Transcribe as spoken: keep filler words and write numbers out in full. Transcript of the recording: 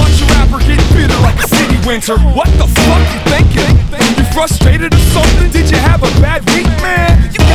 watch a rapper get bitter like a city winter. What the fuck you thinking? You frustrated or something? Did you have a bad week, man? You